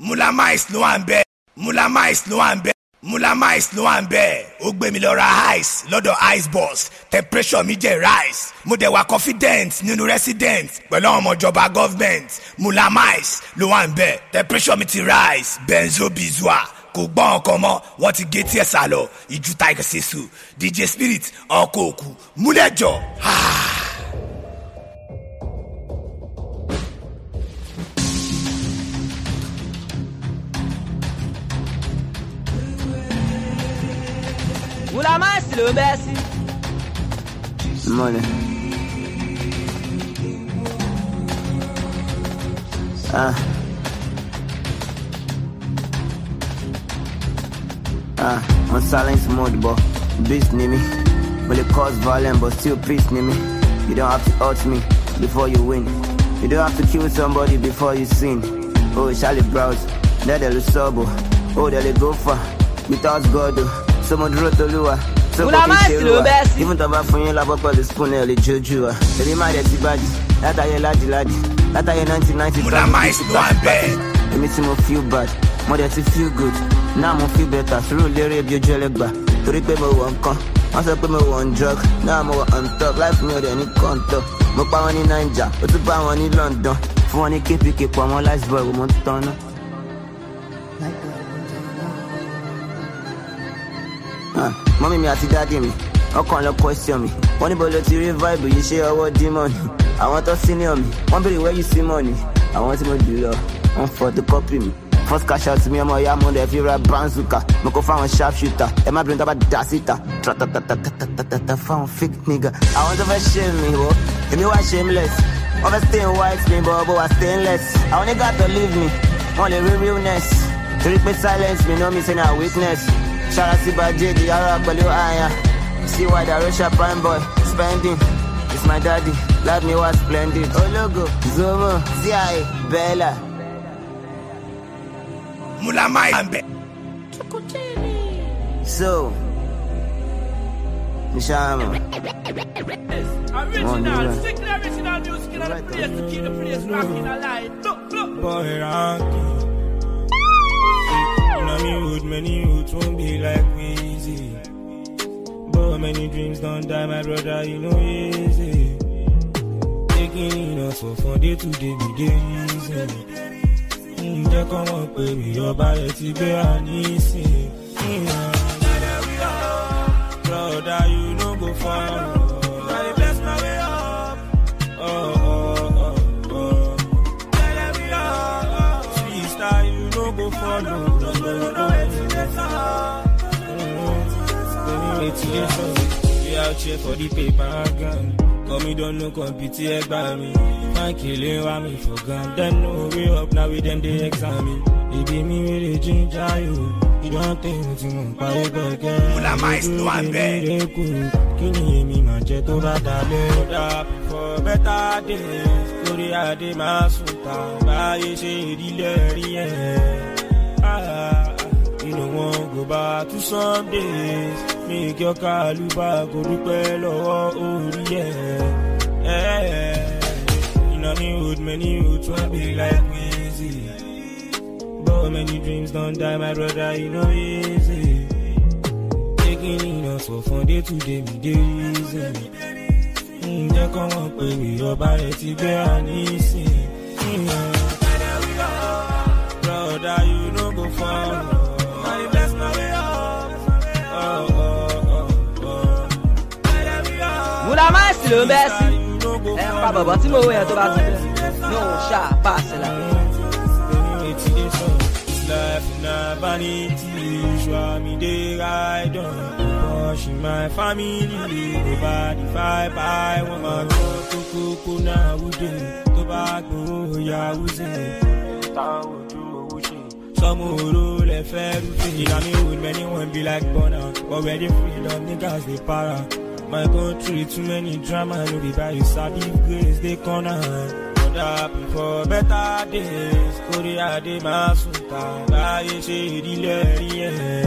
Mula Mais ló wà ńbẹ̀. Mula Mais ló wà ńbẹ̀. Mula Mais ló wà ńbẹ̀. Ó gbé mi lọ ra ice lọ́dọ̀ ice boss. Temperature mi jẹ́ rise. Mo dẹ̀ wà confident nínú resident pẹ̀lú àwọn ọmọ ìjọba government. Mula Mais ló wà ńbẹ̀. Temperature mi ti rise. Benzo Bizua. Kò gbọ́ ọkọ̀ mọ́, wọ́n ti gé tí ẹ̀ sá lọ. Ìjú Tiger Sesu. DJ Spirit ọkọ̀ òkú. Múlẹ̀jọ. Mula Mais ló bẹ́ sí. Money. On silence mode, but beast near me. Will it cause violence, but still peace near me. You don't have to hurt me before you win. You don't have to kill somebody before you sin. Oh, Charlie Browse, they'll sober. Oh, they'll go far. Without God, someone wrote the lure. So even though I'm from you, love up all the spoon, they'll juju. They be mad at the body. That I laddie. That I 1990. Mula Mais ló wà ńbẹ̀. It makes me feel bad. More than to feel good. Now I feel better. Through lyric, you jelly back. To repay my one con. Once I put my one drug. Now I'm on top. Life more than any contour. My power in Ninja. But the power in London. For one, keep on my life's boy. We want to turn up. Mommy, me, I see daddy me. I can't question me. One bullet to revive, you share our demon. I want to senior me. One baby where you see money. I want to do love. One for the copy me. First cash out to me, I'm a yamon, if you're a banzuka. Moko found a sharpshooter. Am I bring about dasita? Found fake nigga. I want to shame me, bro. If you are shameless. I'm staying white, me, but I stainless. I only got to leave me. Only realness. To repeat silence, me know me saying a weakness. Shout out to Baji, the Arab, but you are. See why the Russia prime boy spending. It's my daddy, love me was splendid. Oh logo, Zomo, CIA, Bella. Mula Mais ńbẹ̀. So, Mishama. Original, strictly original music in the place to keep the place rocking alive. Look. Boy, ranking. You know me with many youths won't be like Weezy. But many dreams don't die, my brother, you know easy. Taking us so from day to day, be day easy. They come up with me, your body to be an easy. Brother, you know go far. I bless my way up. Oh. Sweet star, you know go follow. We out here for the paper again. Come me don't know compete by me. Man killing what me for gun. Then no way up now with them they examine. It be me with the ginger you. You don't think what you want buy back. Mula Mais ló wà ńbẹ̀. Can you hear me man jet over that for better days. Glory I dey my suta. Buy she really you don't want go back to some days. Make your caluba go to Pelo, oh yeah. You know me with many youths won't be like Weezy. But many dreams don't die, my brother, you know easy. Taking us so from day to day, me day easy. They come up with me, your body to be an easy. Brother, you know go far. Mula Mais ló bẹ́ sí. Ẹ pa bọ̀bọ̀ tí mo wé yẹn tó bá ti bẹ̀. No ṣá paṣẹ la. Life na vanity, show me the ride on. Pushing my family, over the 5 by 1 man. Koko na wude, to ba gbo ya wuze. Some rule a fair routine. You got me with many one be like burnout. But where they freedom, niggas they para. My country too many drama, no be by you sabi grace they corner. But up for better days, Korea de masuta, buy she delay.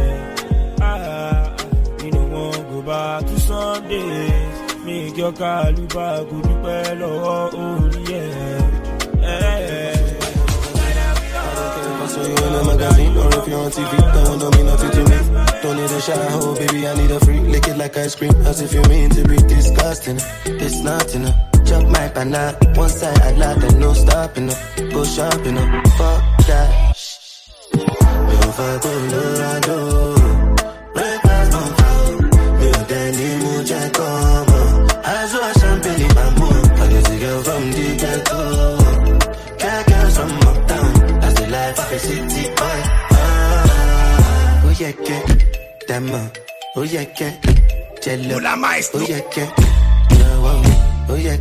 You don't want go back to some days. Make your caluba go to Pelo, oh yeah. saw you in a magazine or if you're on TV. Don't mean nothing to me. Don't need a shower, baby, I need a free. Lick it like ice cream, as if you mean to be disgusting. It's nothing. Chop my banana, one side I like and no stopping up. Go shopping up, fuck that. If I go Colorado, red glass don't fall. Me a Danny Muja come. I saw a champagne in my mood. I just a girl from the ghetto. Can't girls from uptown. That's the life of a city boy. Oh yeah, get them up. Oh yeah, get jello. Oh yeah, get oh yeah,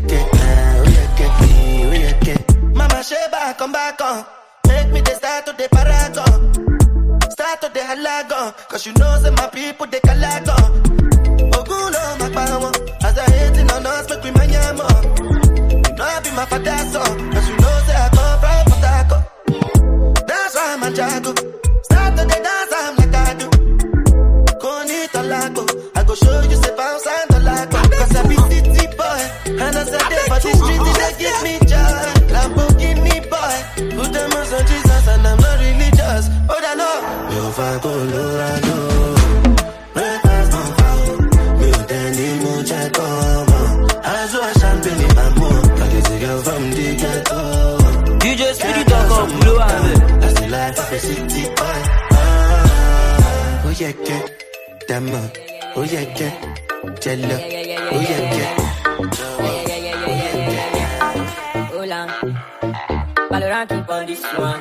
get. Mama Sheba, come back on. Make me the start of the paragon. Start of the halagon. Cause you know that my people, they calagon. Ogulo, my power. As I hating on us, make we manyamo. You know I be my father's son. Cause you know that I come from Potako. That's why I'm a jago. Start of the dance, I'm like I do. Konita lago. I go show you say bounce and the lago. Cause I be city boy. And as I did for the street, they give me joy. Lamborghini boy. Put them on Jesus and I'm not religious. Oh, I know. If I go Colorado, red glass don't fall. Me with any mucha come. I saw a champagne in my mood. Like it's a girl from the ghetto. You just really talk of blue and that's the life of a city boy. Oh yeah, get them up. Oh yeah, get jello. Oh yeah, get. Valorant keep on this one.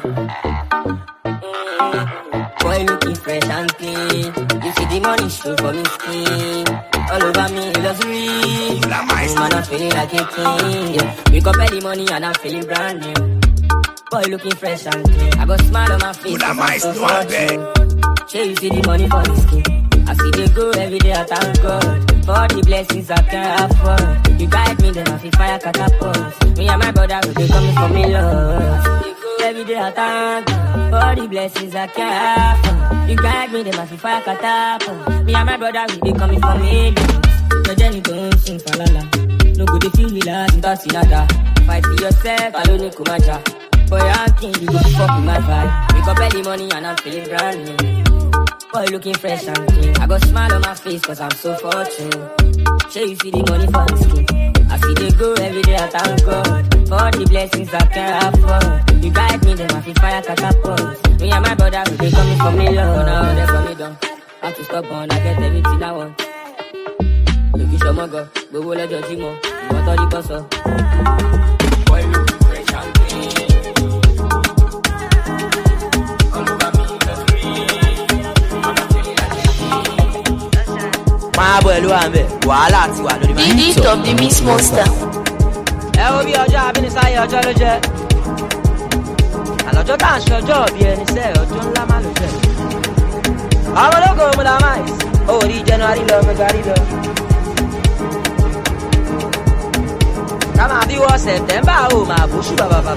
Boy looking fresh and clean. You see the money show for me skin. All over me luxury. Man, I'm feeling like a king. Yeah. Wake up early money and I'm feeling brand new. Boy looking fresh and clean. I got smile on my face. I'm so fortunate. Sure you see the money for the skin. I see they go every day, I thank God. For the blessings I can't afford. You guide me, then I feel fire catapult. Me and my brother will be coming for me, Lord. Every day I thank God. For the blessings I can't afford. You guide me, then I feel fire catapult. Me and my brother will be coming for me, Lord. Your journey don't sing for lala. No good if you relax, without sinada. Fight for yourself, I don't need kumacha. Boy, I'm king, you go fuck with my vibe. Wake up early morning and I'm feeling brand new. Boy looking fresh and clean. I got smile on my face cause I'm so fortunate. Sure you see the money for the skin. I see they go every day, I thank God. For the blessings I can't afford. You guide me, then I feel fire catapult. Me and my brother, they coming for me, Lord. Now they for me down. I have to stop on, I get everything I want. Look at your mother, go let your Jimo. You want all the console. Boy looking fresh and clean. máa bọ̀ ẹ̀lú àmì wàhálà ti wà lórí máa ń tọ̀. Beat of the Miss Monster. ẹ wo bí ọjọ́ abínisáyé ọjọ́ ló jẹ́ àlọ́jọ́ tá à ń ṣe ọjọ́ bí ẹni sẹ́ ọjọ́ ńlá má ló jẹ́. ọmọ ológo múlá máìs orí January lọ February lọ. ká máa bí wọ September ó máa bóṣù bàbá lọ.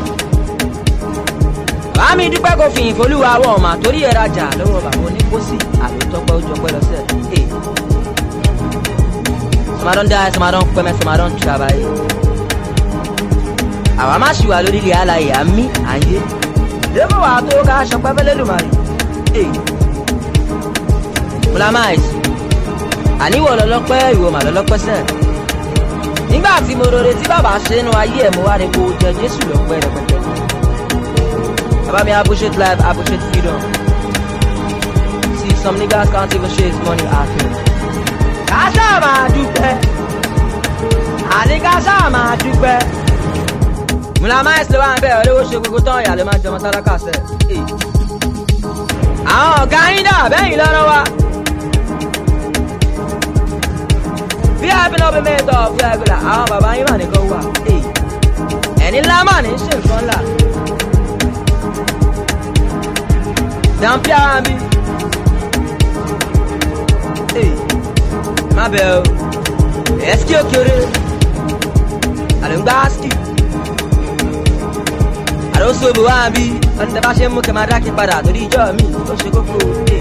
bàá mi dúpẹ́ kó fi ìfolúwa wọ̀ ọ̀mà torí ẹ̀ rajà lọ́wọ́ bàbá onípòsí àlótọ́pẹ́ ó jọpẹ́ lọ sẹ́ẹ̀. Some don't die, some don't come, some don't travel. Àwa máa ṣì wà lórí ilé alàyè àmì àyè. Débò wà tó ká aṣọ pẹ́pẹ́ lẹ́lùmọ̀rì. Fulamáìs, àníwọ̀ lọ́lọ́pẹ́ ìwò mà lọ́lọ́pẹ́ sẹ́ẹ̀. Nígbà tí mo rore tí bàbá ṣe nínú ayé ẹ̀ mo wá ní kó jẹ Jésù lọ́pẹ́ rẹpẹtẹ. Bàbá mi appreciate life, appreciate freedom. See, some niggas can't even chase money after. Kásá máa dúpẹ́, àní kásá máa dúpẹ́. Fulamáìs ló wà ń bẹ̀ olówó ṣe gbogbo tán ìyá ló máa jọmọ sálákà sẹ́. Àwọn ọ̀gá yín dà bẹ́yìn lọ́rọ́ wa. Bí ẹbí náà bí mẹ́tọ̀ bí ẹgbẹ̀rẹ̀ àwọn bàbá yín mà nìkan wà. Ẹni ńlá mà ní ṣe nǹkan ńlá. Dàmpí ara mi. Má bẹ̀ o, ẹ̀sìkì òkèrè, àlùgbà áṣìkì. Àlóṣòbò wá bí, wọ́n tẹ bá ṣe mú kẹ máa dákì padà torí ìjọ mi, ó ṣe kókó.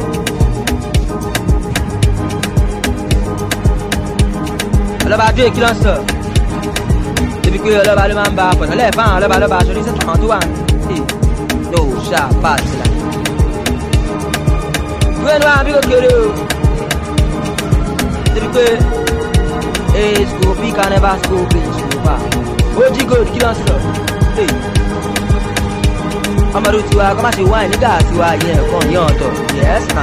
Ọlọ́ba dúró kí ló ń sọ? Débi pé ọlọ́ba ló máa ń ba pọ̀tọ́lẹ̀ fáwọn ọlọ́ba lọ́ba aṣọ oníṣẹ́ àwọn tó wà ní. ṣáà pàṣẹ la. ìwé ni wàá bí kékeré o. torí pé school bí can never school bí school bá. OG Gold kí ló ń sọ. ọmọdé tiwa kọ́ máa ṣe wáìn nígbà tiwa yẹn ẹ̀kan yẹn ọ̀tọ̀ yes na.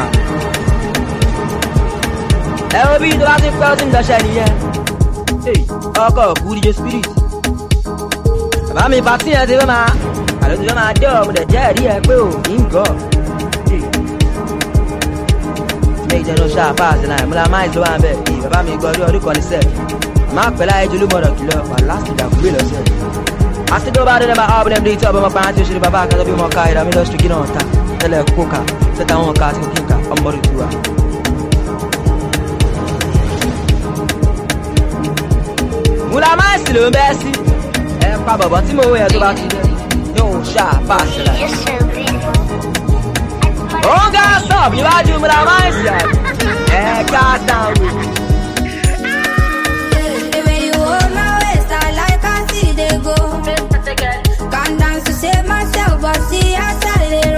ẹ wo bí tó bá ti pẹ́ ó ti ń dọ́ṣẹ́ nìyẹn. ọkọ̀ kú DJ Spirit. bàbá mi pàtí yẹn ti fẹ́ máa àlọ́ ti fẹ́ máa dé ọ̀mùdé jẹ́ ẹ̀rí ẹ pé ò ní gọ́. ilé ìjẹun ṣáà fáàsì náà múlá máa ń lọ wá bẹ́ẹ̀ bí bàbá mi gbọ́ ọdún kan ní sẹ́ẹ̀. máa pẹ́ láyé jolú mọ̀rọ̀ kìlọ̀ wà láti dàgbé lọ́sẹ̀. àtijọ́ bá dé nípa ọ̀bùnẹ̀ bí tí ọ̀bùnmọ̀ pàrọ̀ tí ó ṣe bàbá akẹ́tọ́ bí mọ̀ ká ìdààmú lọ́sùn kí náà ta tẹ́lẹ̀ kóka tẹ́ta wọn ká àti kíkà ọmọdé tiwa. múlá máa ń sì ló ń bẹ́ẹ̀ sí ẹ pa bọ̀bọ̀ tí mo wọ yẹn tó bá ti dẹ́ yóò ṣáà fáàsì náà. ó ń gá sọ̀bù níwájú múlá máa ń sì ẹ ká dáhùn. Can't dance to save myself, but see I solid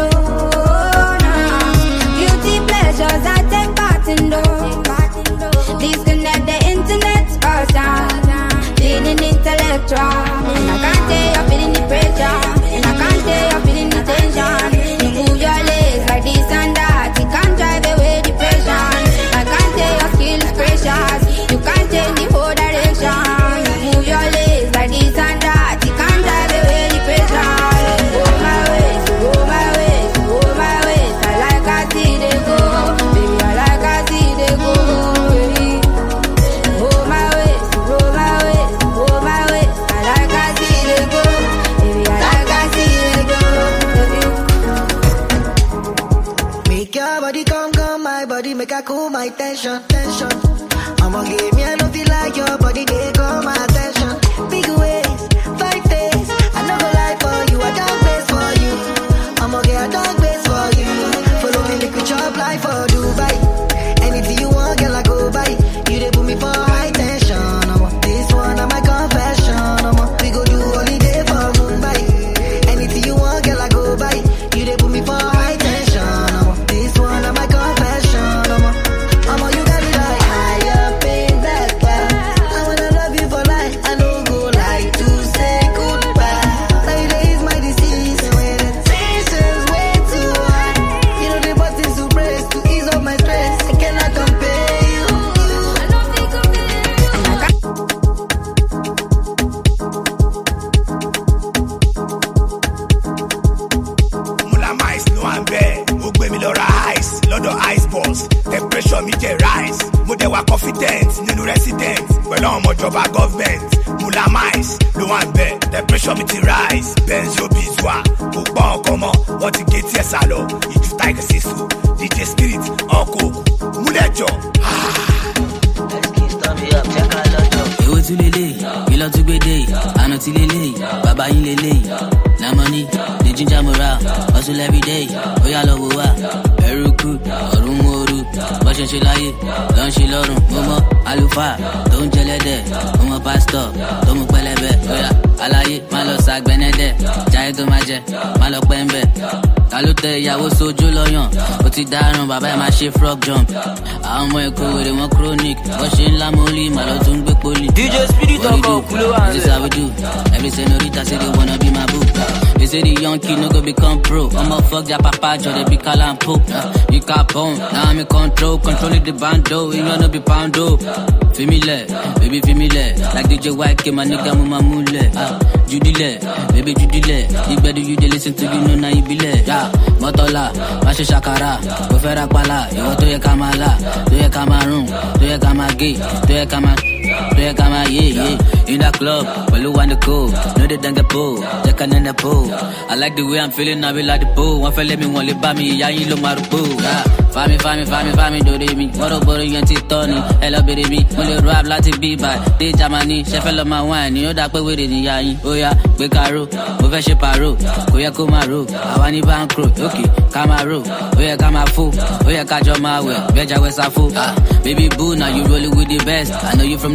beauty pleasures I take part in those. Disconnect the internet, cause I'm feeling intellectual. And I can't tell you're feeling the pressure, and I can't tell you're feeling the tension. You move your legs like this and that, you can't drive away depression. I can't tell your skill is precious, you can't change the whole direction. You move your legs like this and that, you can't drive away depression. Go my ways, go my ways, go my ways. I like I see they go, baby, I like I see they go, baby. Go my ways, go my ways, go my ways. I like I see they go, baby, I like I see they go, baby. Make your body come, my body make I cool my tension. I'ma give me I don't feel like your body they call my attention. Big ways, 5 days, I no go lie for you, I don't base for you. I'ma get a dog base for you. Follow me, make we chop life for Dubai. Anything you want, girl, I go buy. You they put me for high tension. This one of my confession. We go do holiday for Mumbai. Anything you want, girl, I go buy. You they put me for high tension. This one of my confession. You got it like high up in that cloud. I wanna love you for life. I don't go like to say goodbye. Nowadays my disease when the tension's way too high. You know the buttons to press to ease up my stress. I cannot compare you. I don't think of it. Mula mice ló wà ń bẹ́ẹ̀ ó gbé mi lọ ra ice lọ́dọ̀ ice balls temperature mi jẹ́ rise mo dẹ̀ wà confident nínú resident pẹ̀lú àwọn ọmọjọba government Mula mice ló wà ń bẹ́ẹ̀ temperature mi ti rise benzo bizwa kò gbọ́ ọkọ̀ mọ́ wọ́n ti gé tí ẹ̀ sá lọ ìjú tiger sísú DJ Spirit ọkọ̀ òkú múlẹ̀jọ. Èwo tún lélẹ̀, ìlọ tún gbédè, àná ti lélẹ̀, bàbá yín lélẹ̀, lámọ́ní, ní jíjà mọ́ra, hustle every day, ó yá lọ wò wá, ẹrú kú, ọ̀run ooru, bọ́ ṣe ṣe láyé, lọ ń ṣe lọ́rùn, mo mọ àlùfáà tó ń jẹlẹ́dẹ̀, mo mọ pásítọ̀ tó mú pẹlẹbẹ, ó yá aláyé má lọ sàgbẹ́nẹ́dẹ̀, jáyé tó má jẹ, má lọ pẹ́ ń bẹ̀. Ta ló tẹ ìyàwó sójú lọ́yàn, ó ti dáràn bàbá ẹ̀ máa ṣe frog jump. Àwọn ọmọ ẹ̀kọ́ wèrè wọn chronic, bọ́ ṣe ńlá mọ́lì, màá lọ tún gbé poli. DJ Spirit ọkọ̀ òkú ló wà ń This is how we do. Every senorita say they wanna be my boo. They say the young kid no go become pro. I'ma fuck their papa, Joe, they be calling po. You capone, now I'm in controlling the bando. You know no be poundo. Femile, baby femile. Like DJ White, my nigga mama mule. Judile, baby Judile. You better you they listen to you know now you be let. Yeah, Motola, Masha Shakara, Gofera Pala, you want to your Kamala, to your Cameroon, to your Kamagi, to your Kama. Yeah. In the club, well, you want to go. No, they don't get pulled. They can in the pool. I like the way I'm feeling, I be like the pool. One fella me, one lip by me, yeah, you look my pool. Fami, do they me? What up, you and Tony? Hello, baby, me. Only rap like be by. They Germany, Sheffield of my wine. You know that way with it, yeah. Oh, yeah, we caro, over Sheparo, Koya Kumaru, I want you bankrupt, okay, Kamaru, oh, yeah, Kamafu, oh, yeah, Kajoma, Veja Wesafu. Baby boo, now you rolling with the best. I know you from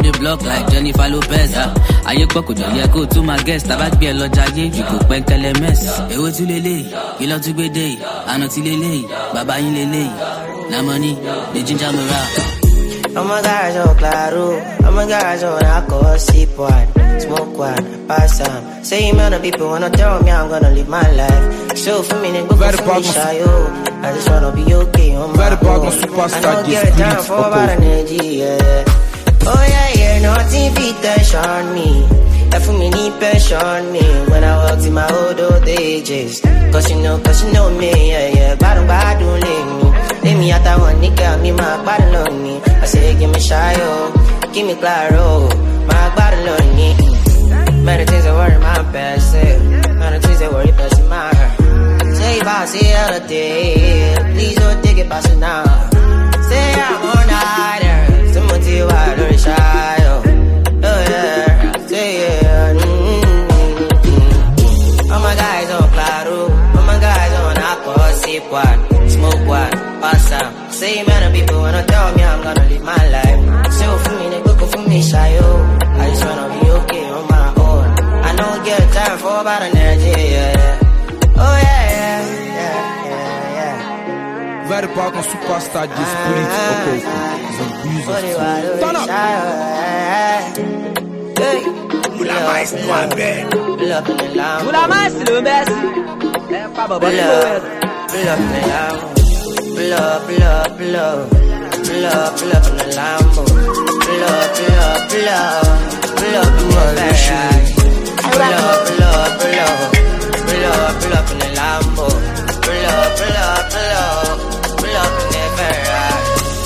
the block like Jennifer Lopez. Aye poko jo ye go to my guest. Tabak be lo jaye, you go penkele mess. Ewo tu lele, ilo tu gbede, ano ti lele, baba yin lele. Na money, the ginger me rock. Oh my gosh, oh claro. Oh my gosh, oh alcohol, sip one, smoke one, pass some. Say man of people wanna tell me I'm gonna live my life. So for me, nigga, for me, shy, oh. I just wanna be okay on my own. I don't get time for about energy, yeah. Oh yeah, nothing fit tension me. That for me need passion me. When I walked in my old ages. Cause you know me, yeah. Bad don't leave me. Let me out that one nigga, me my body lonely. I say give me shy, oh. Give me claro, my body lonely. Many things I worry my best, many things I worry best in my heart. Say if I see other day, please don't take it past it now. Say I'm all nighter, somebody you are very shy, oh yeah, say yeah. All my guys on claro, all my guys on alcohol, sip one, smoke one, pass some. Say man of people wanna tell me I'm gonna live my life. So for me, they go for me shy, oh. I just wanna be okay on my own. I don't get time for about energy, yeah. Oh yeah. Very powerful superstar Spirit. Okay. Turn up. Mula mais no ambe. Mula mais no best. É pra babá. Pull up in the Lambo. Pull up in the Ferrari. Pull up in the Lambo. Pull up in the Ferrari.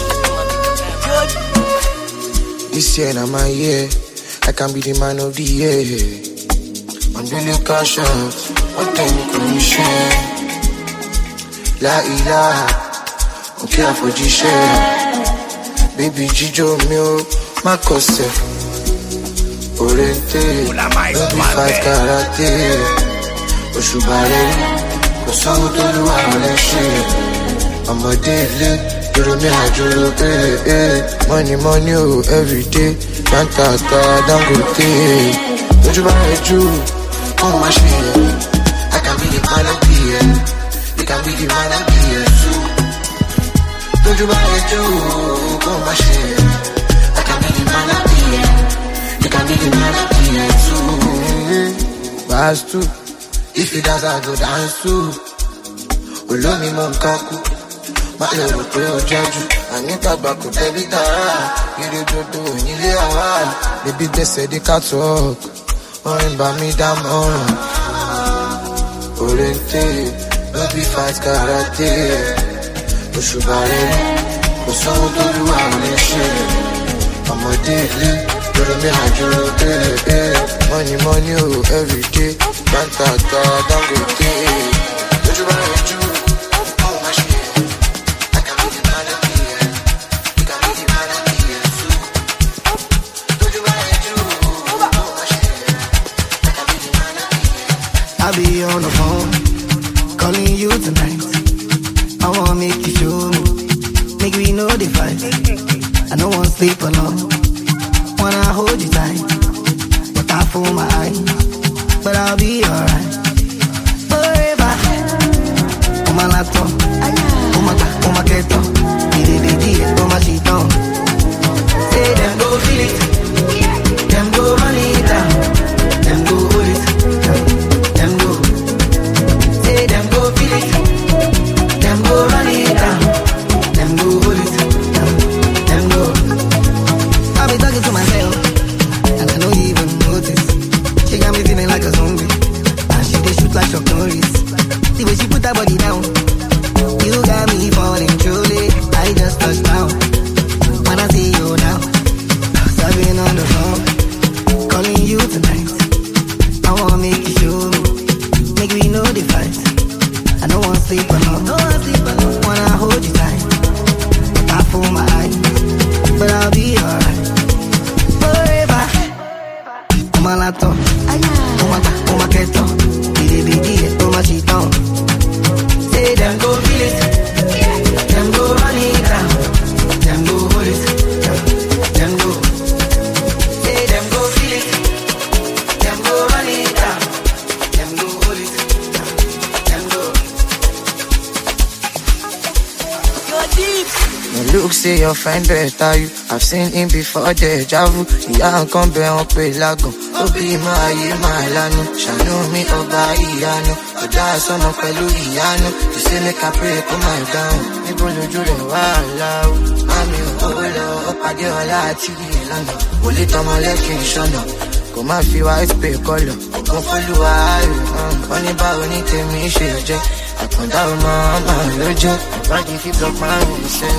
This year na my year. I can be the man of the year. I'm really cash out. One thing you can share. La ilaha. Okay, for G-share. Baby Jijo mio, my cose. Oriente, baby fight karate. Oshubare, Osamu tolu awaleshi. I'm a daily, you me hajuro, money, oh, every day. Tantata, dangote. Don't you buy a Jew? Oh, my shit. I can be the man of the year. You can be the man of the year, too. Don't you buy a Jew? Oh, my shit. I can be the man of the year. You can be the man of the year, too. Bars, too. If you dance, I go dance, too. Olo mi mom kaku. Ma lero pe o jaju. Anita baku baby tara. You do nile awa. Baby they say they can't talk. Orin ba mi dam on. Oriente, baby fight karate. Oshubare, Osamu tolu awaleshi. I'm a daily, you me hajuro, money, oh, every day. Tantata, dangote. Don't you buy a Jew? Oh, my shit. I can be the man of the year. You can be the man of the year, too. Don't you buy a Jew? Oh, my shit. I can be the man of the year. I'll be on the phone, calling you tonight. I wanna make you show me, make we know the fight. I don't wanna sleep alone, wanna hold you tight. But I fool my eyes, but I'll be alright. Forever, on my laptop, on my keto, on my sheet on. Say them go feel it, them go run it down, them go hold it, them go. Say them go feel it. Them go run it down, them go hold it, them go. I've been talking to myself, and I don't even notice. She got me feeling like a zombie, and she they shoot like Chuck Norris. The way she put her body down, you got me falling truly. I just touched down, when I see you now. So I've been on the phone, calling you tonight. I wanna make you show me, make we know the fight. I don't wanna sleep alone, wanna hold you tight. I fool my eyes, but I'll be alright. Forever, on my laptop, on my keto, on my sheet on. Say them go feel it, them go run it down, them go hold it, them go. Look, say your friend better you. I've seen him before the Javu. Yeah, come be on pay lago. Obi my lano. Shano me oba iyano. Oda sono pelu iyano. You say make I pray come my down. Me bolo jure wala. Mami olo opade ola TV lano. Oli tomo lekin shono. Come and feel white pay color. Come follow I. Only ba oni temi sheje. I put down my lojo. I if you block my way,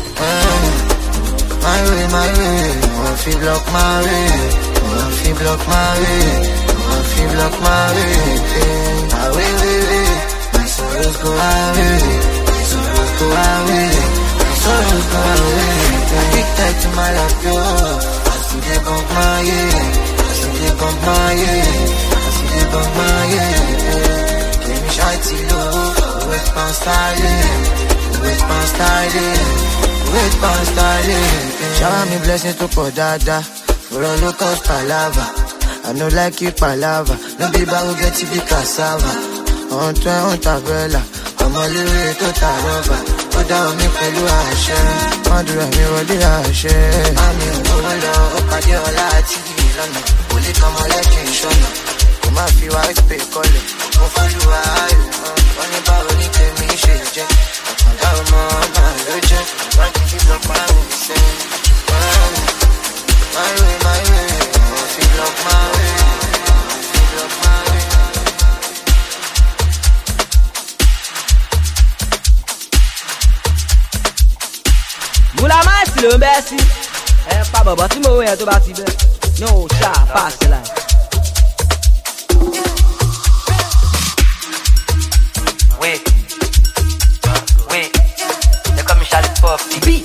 my way. If you block my way, if you block my way, if you block my way, away. My sorrows go away, my sorrows go away, my sorrows go away. Addicted to my life, yo. I see they bump my head, I see they bump my head, I see they bump my head. Let me shine low. Wait for styling, wait for styling, wait for styling. Shower me blessings to pour dada, for a local palava. I know like you palava, no be bago get to be cassava. On tabella, I'm a little to tarova. Put down me pelu ashe, madura me rodi ashe. I'm in Olo, Opadiola, TV, London. Only come on like in Shona. Come on, feel white pay color. Go for you, only about only tell me shit, Jack. I found out my logic. Why did you block my way? My way. If you block my way, if you block my way. Mula mais lo Messi. Pa baba tí mo yẹn tó bá ti bẹ́. No sha pass the line. Wait, they call me Charlie Puffy.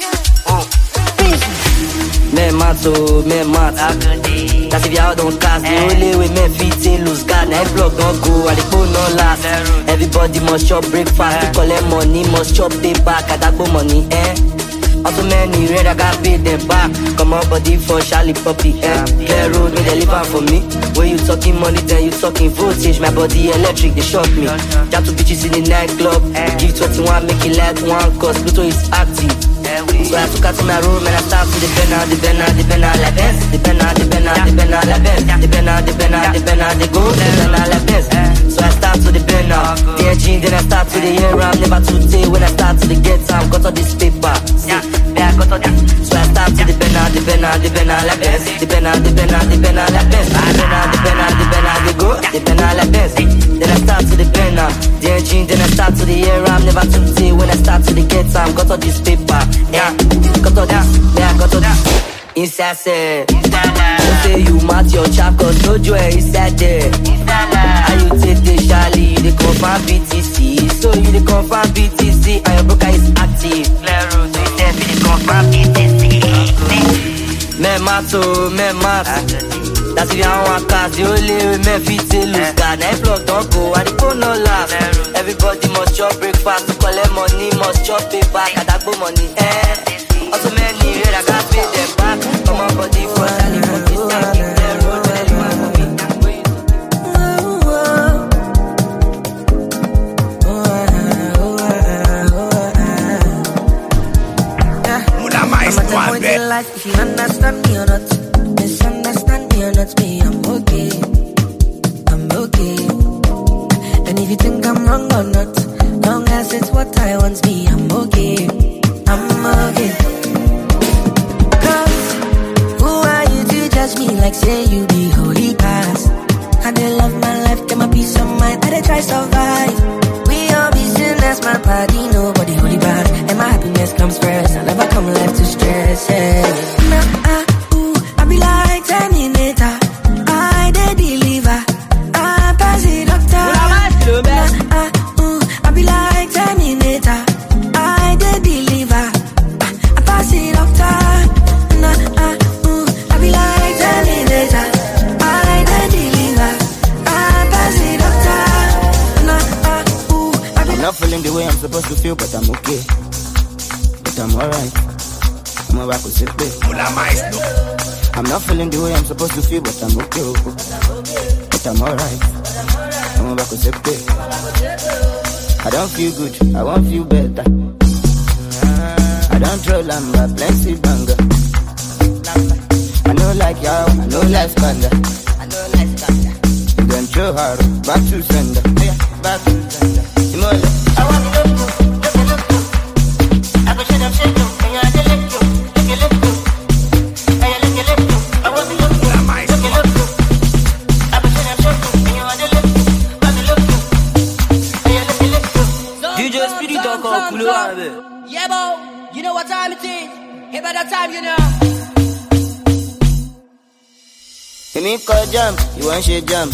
Men mat, that's if y'all don't cast. The only way men fit in lose guard. Now block don't go, and the phone don't last. Everybody must chop breakfast. To collect money, must chop paper. Kadagbo money, Also many red, I got paid them back. Come on body for Charlie Puppy, Clear road, me deliver for me. When you talking money, then you talking voltage. My body electric, they shock me. Jump to bitches in the nightclub. Give 21, make it like one, cause Pluto is active. So I took out to my room and I start to the banner like this. The banner like this. They go, the banner like this. So I start to the banner. The engine, then I start to the air. I'm never too day when I start to the get time. Got all this paper. I got all this. So I start to the banner like this. The banner like this. The banner, they go, the banner like this. Then I start to the banner. The engine, then I start to the air. I'm never too day when I start to the get time. Got all this paper. Got all that. Inside say, don't say you match your chap, cause no joy inside there. And you take the Charlie, you the confirm BTC. So you the confirm BTC, and your broker is active. So you say you the confirm BTC. Men mat. That's if you don't want cars, the only way men fit in lose guard. Now block don't go, and the phone no laugh. Everybody must chop breakfast, to collect money, must chop paper, kadagbo money, Also many red, I got paid them back. Come on body for Charlie Puppy, the road, deliver for me. Mula mais no one bed. If you understand me or not, misunderstand me or not, me, I'm okay. And if you think I'm wrong or not, long as it's what I want, me, I'm okay. Cause who are you to judge me like say you be holy past? I dey love my life, get my peace of mind, I dey try survive. We all be sinners, my body, nobody holy bad. And my happiness comes first, I never come left to stress, I be like Terminator, I dey deliver, I pass it up time. I be like Terminator, I dey deliver, I pass it up time. I be like Terminator, I dey deliver, I pass it up time. I'm not feeling the way I'm supposed to feel, but I'm okay. But I'm alright. I'm back with it. I'm not feeling the way I'm supposed to feel, but I'm okay. But I'm alright. I'm back with it. I don't feel good, I won't feel better. don't roll, I'm a plenty banger. I know like y'all, I know like scandal. You can throw hard, back to sender. Back to sender. I want to look good. I go shut up, shake you. And you're the lick you. Lick you, lick you. And you lick you, lick you. I want to look good. Lick you, look you. I go shut up, shake you. And you're the lick you. I go look you. And you lick you, lick you. DJ Spirit talk up, pull up. Yeah, bo. You know what time it is? Hey, by that time, you know. Me call jump, you want shit jump.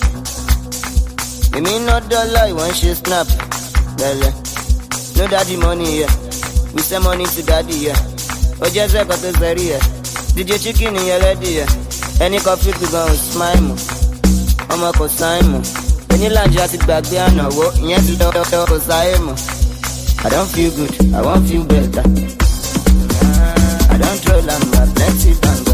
Me not dollar, you want shit snap. Belle, no daddy money here. We send money to daddy here. Oh, just like what is very here. DJ chicken in your ready here. Any coffee to go with smile mo. I'm a consign. Any land you have to back there now. What? Yes, you don't mo. I don't feel good, I won't feel better. I don't roll, I'm a plenty banger.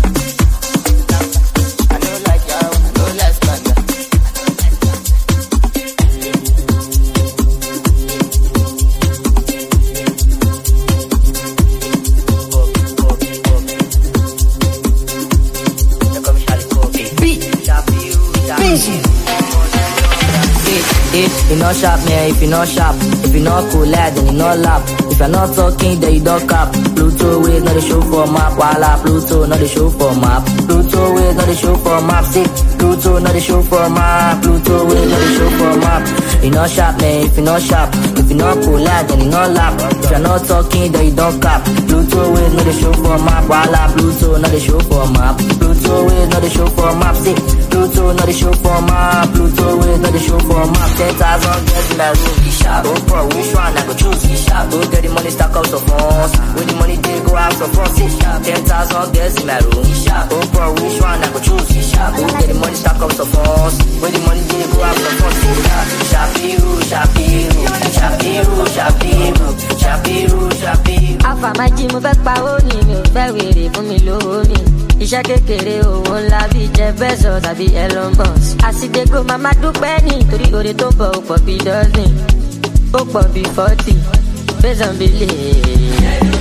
If you not sharp, man, if you not sharp, if you not cool, lad, then you not lap. If you're not talking, then you don't cap. Pluto ways, not the show for map. Walla, Pluto, not the show for map. Pluto ways, not the show for map. Sick, Pluto, not the show for map. Pluto ways, not the show for map. You not sharp, man, if you not sharp, if you not cool, lad, then you not lap. If you're not talking, then you don't cap. Pluto ways, not the show for map. Walla, Pluto, not the show for map. Pluto ways, not the show for map. Sick, Pluto, not the show for map. Pluto ways, not the show for map. 10,000 girls in my room, be sharp. Go for which one I go choose, be sharp. Go get the money stack out of funds. When the money they go out of funds, be sharp. 10,000 girls in my room, be sharp. Go for which one I go choose, be sharp. Go get the money stack out of funds. When the money they go out of funds, be sharp. Shapiru, Shapiru, Shapiru, Shapiru, Shapiru, Shapiru. Afa maji mo fẹ́ pa ó ní mi ò fẹ́ wèrè fún mi lówó mi. Iṣẹ́ kékeré owó ńlá bí Jeff Bezos tàbí Elon Musk. Àsìdégbò màmá dúpẹ́ nítorí oore tó bọ̀ ó pọ̀ bí dọ́sìn. Ó pọ̀ bí 40, based on belief.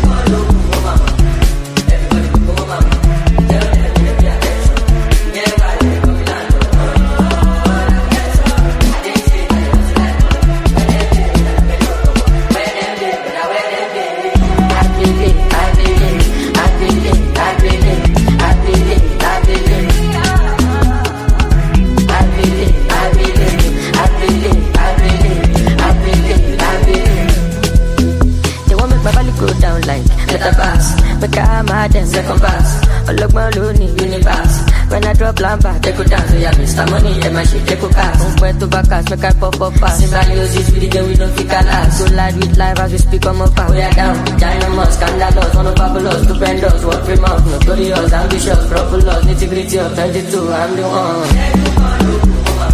Second pass, all of my lonely universe. When I drop lamba, they go dance. So yeah, Mr. Money, and my shit, they go pass. Don't wait to back us, make I pop up pass. Symbiosis with the game, we don't think I last. So light with life as we speak on my path. We are down, dynamos, scandalous, one of fabulous, stupendous, what free month, notorious, ambitious, properlous, nitty-gritty of 22, I'm the one.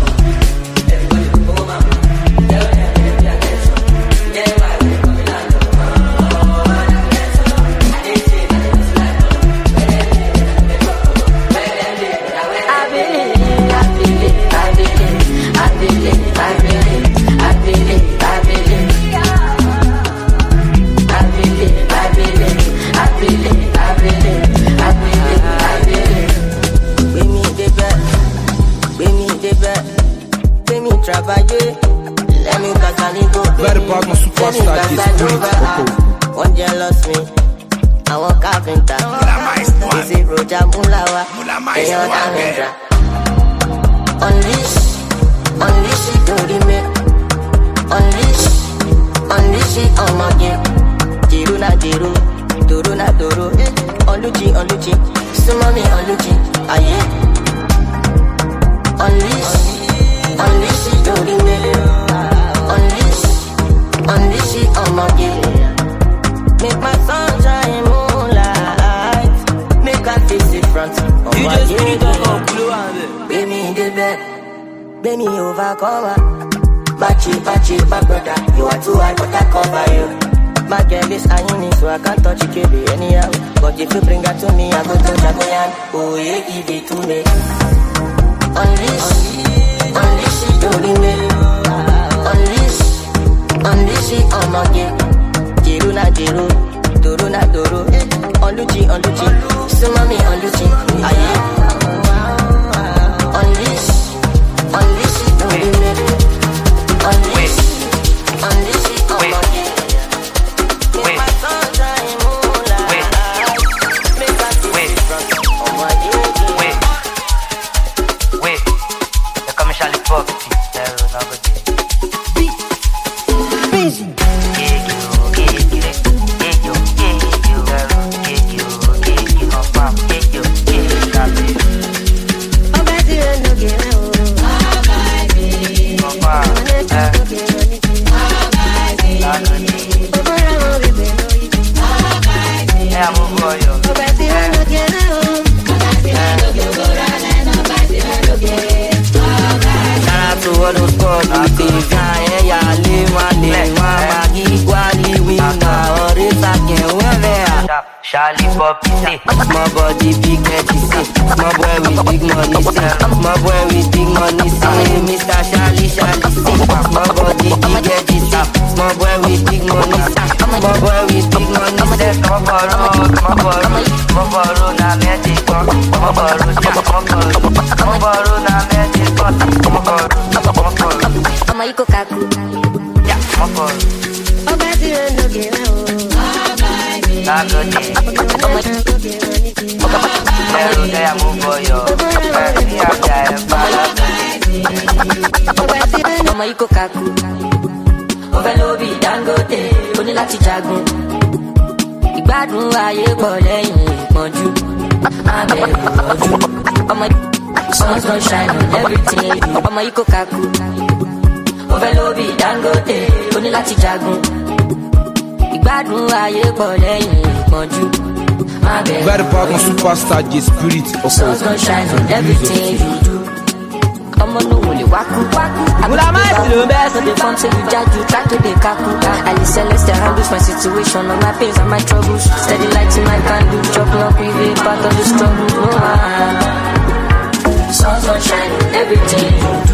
One jealous me, I want carpenter. This is Roja Mulawa. Unleash it to the me. Unleash it on my game. Jiru na jiru, duru na duru. Oluchi, sumami oluchi, aye. Unleash it to the me. Unleash it on my game. Make my sunshine moonlight. Make I face it front of my game. Pay me in the bed, pay me overcomer. Bachi, my brother. You are too high, but I cover you. My girl is eyeing so I can't touch it, baby, anyhow. But if you bring her to me, I go to Japan. Oh yeah, give it to me. Unleash it to me. Unleash it on my game. Jiru na jiru, duru na duru. on the chin. So mommy on the chin. Aye. Unleash it on the net. Unleash it on my kid. Make my sunshine moonlight. Make my face front on my kid. Wait, you come Charlie Foxy. Busy. Charlie Poppy, my body big heady say, my boy with big money say, my boy with big money say, Mr. Charlie say, my body big heady say, my boy with big money say, my boy with big money say, my borrow na magic, my borrow na magic, I'm a Iko Kaku, yeah, my borrow. I'm a Tirando Gela. Ọmọ Iko Kaku, ó fẹ́ lóbi Dangote, ó ní láti jagun. Ìgbádùn ayé pọ̀ lẹ́yìn ìpọ́njú, abẹ́rù ọdún. Ọmọ sun's gonna shine on everything. Ọmọ Iko Kaku, ó fẹ́ lóbi Dangote, ó ní láti jagun. Ìgbádùn ayé pọ̀ lẹ́yìn ìpọ́njú. Very powerful superstar, the spirit of sun's gonna shine on everything you do. Ọmọ no wole waku. Mula mais lo best. So they form say you judge, you try to dey kaku. Ali Celeste handles my situation, all my pains and my troubles. Steady lighting my candle, chopping up with part of the struggle. Sun's gonna shine on everything you do.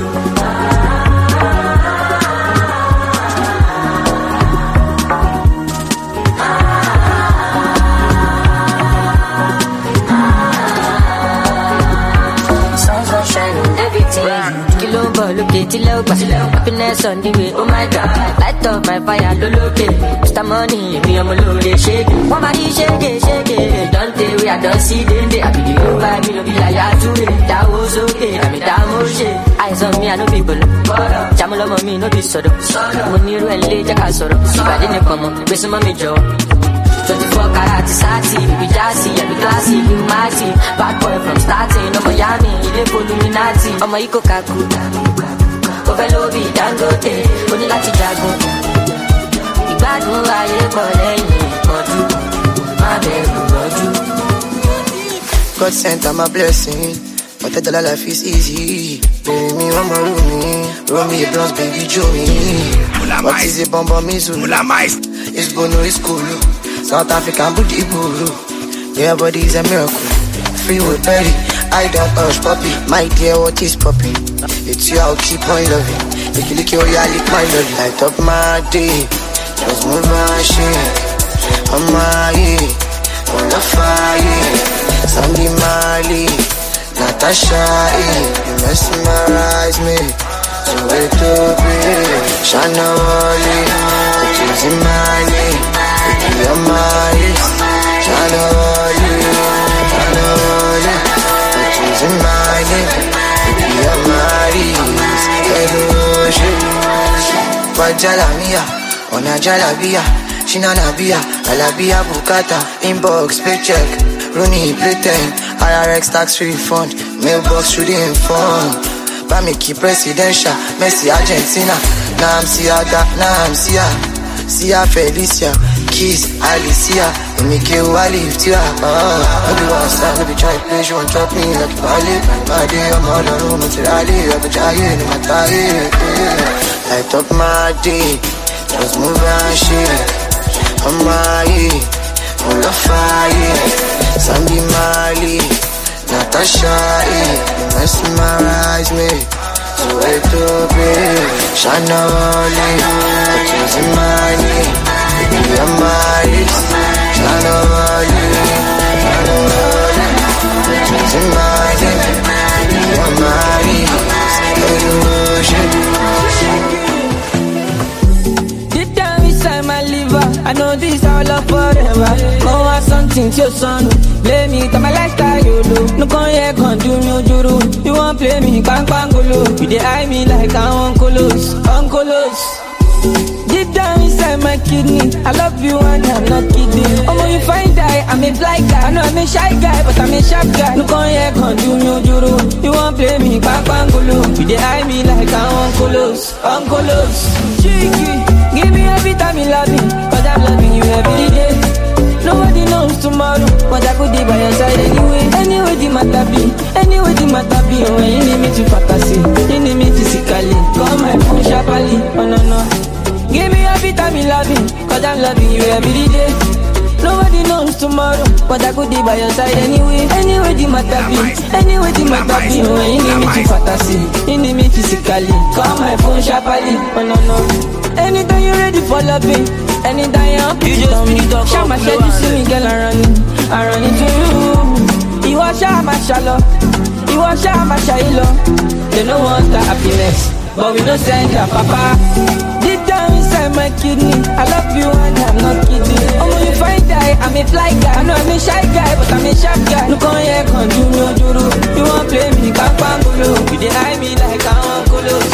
Kilo boluke till happiness on the way. Oh my God, light up my fire, loloke. Mr. Money, me I'm a loaded shake. One body shake it. Don't tell we I don't see them. I be the old vibe, me no be like I do it. That was okay, I mean that was shit. Eyes on me, I no people. Jamal on me, no be sort of. When you really take a sort of. If I didn't come on, be some mommy job. 24 karat sati, we jazzy, I be classy, you mighty. Bad boy from starting, no Miami, you live for Illuminati. I'm a Iko Kaku, Overlobi, Dangote, only láti jagun. Ìgbádùn ayé pọ̀ lẹ́yìn ìpọ́njú, má bẹ̀rù lọ́jú. God sent I'm a blessing, but the dollar life is easy. Baby, me, one more roll me a bronze, baby, Joe me. What is it, bomb me, Zulu? It's Bono, it's cool. South African booty boo. Yeah, body is a miracle. Free with Betty, I don't urge puppy. My dear, what is puppy? It's you, I'll keep on loving. If you lick your yeah, lick my love. Light up my day, just move my shit. On my head, on the fire. Sandy Marley, Natasha, you mesmerize me. So wait to be Shana Wally, it is in my name. You're my wrist, Shana Wally, it is in my name. You're my wrist, hello shit. Wajalamia, ona jalabia, Shinanabia, Alabia Bukata, inbox paycheck, Rooney pretend, IRX tax refund, mailbox should inform. Bamiki presidential, Messi Argentina, now I'm Siaga, now I'm Sia Felicia, Kiss Alicia, Miki Wali Tia. No be one star, no be try play, she won't drop me like Bali. My day, I'm all alone, Matirali, I'm a giant in my tie. Light up my day, just move and shit. On my head, full of fire. Sandy Marley, Natasha, you mesmerize me. So wait to be Shana Wally, it is in my name. You're my wrist, Shana Wally, I know this our love forever. Go want something to your son. Blame me, to my lifestyle, you do. No con here, con do me, juru. You won't play me, bang bang golo. You dey eye me like I'm uncolos. Deep down inside my kidney, I love you and I'm not kidding. Oh, when you find die, I'm a fly guy. I know I'm a shy guy, but I'm a sharp guy. No con here, con do me, juru. You won't play me, bang bang golo. You dey eye me like I'm uncolos. Cheeky, give me every time you love me, cause I'm loving you every day. Nobody knows tomorrow, but I could be by your side anyway. Anyway, the matter be. Oh, when you need me to fantasy, you need me physically. Call my phone sharply, oh no. Give me every time you love me, cause I'm loving you every day. Nobody knows tomorrow, but I could be by your side anyway. Anyway, the matter be. Oh, when you need me to fantasy, you need me physically. Call my phone sharply, oh no. Anytime you're ready for loving, anytime you're up, you just me. Shout my shit, you see me, girl, I run into you. You are shout my shallow, you are shout my shallow. They don't want the happiness, but we don't send your papa. Deep down inside my kidney, I love you and I'm not kidding. Oh, when you find die, I'm a fly guy. I know I'm a shy guy, but I'm a sharp guy. Look on here, con do no juru. You won't play me, bang bang golo. You dey eye me like I'm uncolos.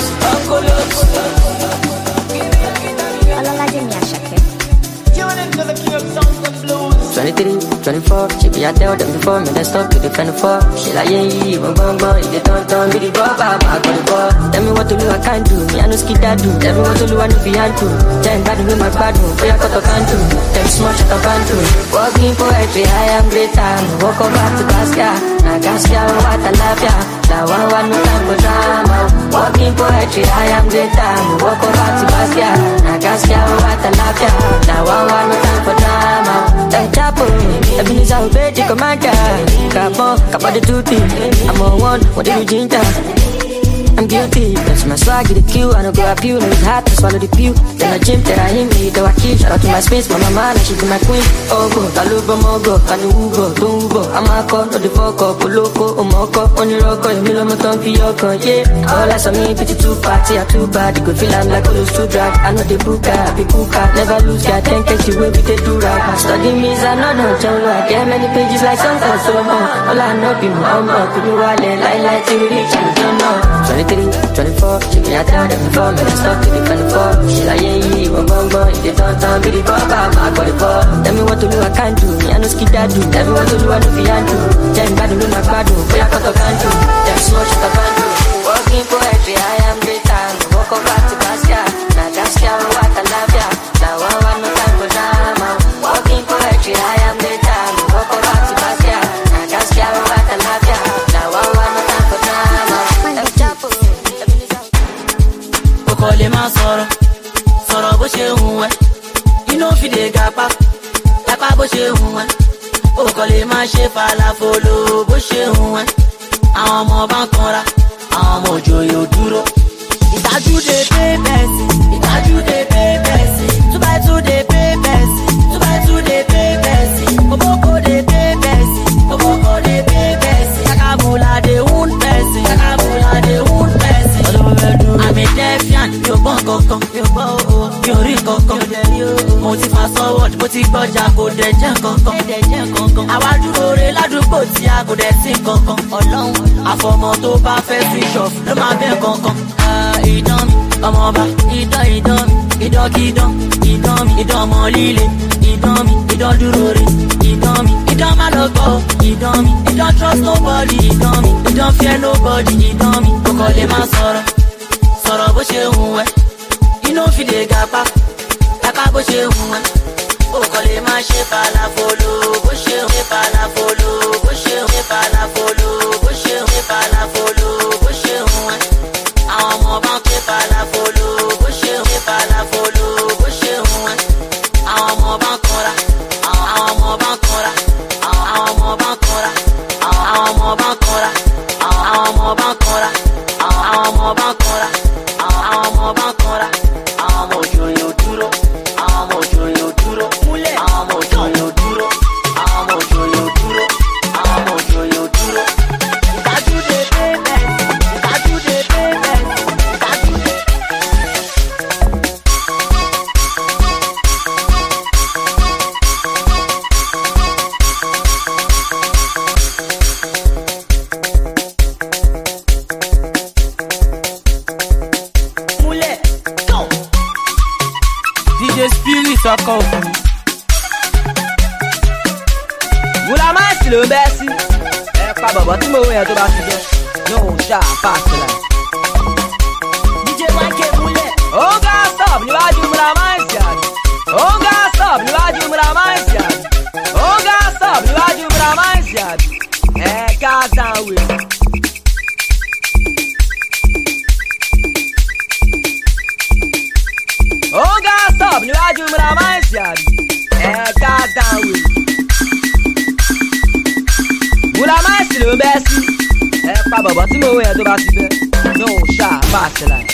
23, 24, she be a tell them before me, let's stop to the 24. She like, yeah, bong, you don't be the baba, I got the ball. Tell me what to do, I can't do, me I know skid I do. Tell me what to do, I know be hand to. Then bad with my bad move, we are cut off hand to. Them small shut up hand to. Walking poetry, I am greater. Walk over to Gaskia, now Gaskia, what I love ya. Now one no time for drama. Walking poetry, I am greater. Walk over to Gaskia, now Gaskia, what I love ya. Now one no time for drama. Chapo, Ebenezer obey the commander. Kapo the duty. I'm on one, what do you ginger? I'm guilty, that's my swag, the Q. I don't go up you, no it's hard to swallow the pew. Then I gym, that I him, though I keep. Shout out to my space, my mama, she be my queen. Oh go, Taluba Mogo, Kanugo, Dumbo. I'm a call, no the fuck up, Loco, Omoko, on your rock, you mill on my tongue, Yoko, yeah. All I saw me, pity too party, I too bad. You could feel I'm like Olos too drag. I know the booker, be cooker, never lose, got 10 cash, you will be the do-rag. Study me, I know, no, John, I get many pages like some for so long. All I know, be more, could you wallet, like, till we reach, I don't know. 23, 24, she be a tell them before me, let's stop to the 24. She like, yeah, bong, if they don't be the baba, I got the ball. Tell me what to do, I can't do, me I know skid I do. Tell me what to do, I know be hand to. Then bad with my bad move, we are cut off hand to. Them small shut up hand to. Walking poetry, I am greater. Walk over to Gaskia, now Gaskia, what I love ya. Now one no time for drama. Walking poetry, I am greater. Walk over to Gaskia, now Gaskia, what I love ya. Now one no time for drama. Okole ma sọ̀rọ̀ bó ṣe hùn ẹ́. Inú fi lè gapá bó ṣe hùn ẹ́. Okole ma ṣe falafolo bó ṣe hùn ẹ́. Àwọn ọmọ bá ń kanra, àwọn ọmọ òjòyè ò dúró. Ìtajú de pé bẹ́ẹ̀sì, 2 by 2 de pé bẹ́ẹ̀sì, 2 by 2 de pé bẹ́ẹ̀sì. Oboko de pé bẹ́ẹ̀sì, Kakabula de wound bẹ́ẹ̀sì, I'm a defiant, yóò gbọ́n kankan, yóò rí kankan. Mo ti fa sọ́wọ́d, mo ti gbọ́jà kò dẹ̀ jẹ́ kankan. Àwa dúró re ládùúgbò tí a kò dẹ̀ sí kankan. Ọlọ́run àfọmọ́ tó bá fẹ́ switch off ló máa bẹ́ kankan. Ìdán mi, ọmọọba, ìdán mi, ìdán mi, ìdán ọmọ líle. Ìdán mi, ìdán dúró re. Ìdán mi, ìdán má lọ gbọ́. Ìdán mi, ìdán trust nobody. Ìdán mi, ìdán fear nobody. Ìdán mi, Okole má sọ̀rọ̀ bó ṣe hùn ẹ́. Inú fi lè gapá bó ṣe hùn ẹ́. Okole má ṣe falafolo bó ṣe hùn ẹ́. Falafolo bó ṣe hùn ẹ́. Falafolo bó ṣe hùn ẹ́. Falafolo bó ṣe hùn ẹ́. Àwọn ọmọ bá ń pè falafolo bó ṣe hùn ẹ́. Falafolo bó ṣe hùn ẹ́. Àwọn ọmọ bá ń kanra, àwọn ọmọ bá ń kanra, àwọn ọmọ bá ń kanra, àwọn ọmọ bá ń kanra, àwọn ọmọ bá ń kanra, àwọn ọmọ bá ń kanra. Àwọn ọmọ bá ń kanra, àwọn ọmọ òjòyè ò dúró, àwọn ọmọ òjòyè ò dúró, àwọn ọmọ òjòyè ò dúró, àwọn ọmọ òjòyè ò dúró, àwọn ọmọ òjòyè ò dúró. Ìtajú de pé bẹ́ẹ̀, ìtajú de pé bẹ́ẹ̀, ìtajú de. kan fún. Mula máìsì ló ń bẹ́ sí. Ẹ pa bọ̀bọ̀ tí mo wé yẹn tó bá ti jẹ́. Yóò ṣáà fàṣẹ láì. DJ YK múlẹ̀. Ó ń gá stop níwájú Mula máìsì àná. Ó ń gá stop níwájú Mula máìsì àná. Ó ń gá stop níwájú Mula máìsì àná. Ẹ ká tán wèé. Ó ń gá stop níwájú Mula máìsì àná. Ẹ ká tán wèé. Mula máìsì ló ń bẹ́ sí. Ẹ pa bọ̀bọ̀ tí mo wé yẹn tó bá ti bẹ́. Yóò ṣáà fàṣẹ láì.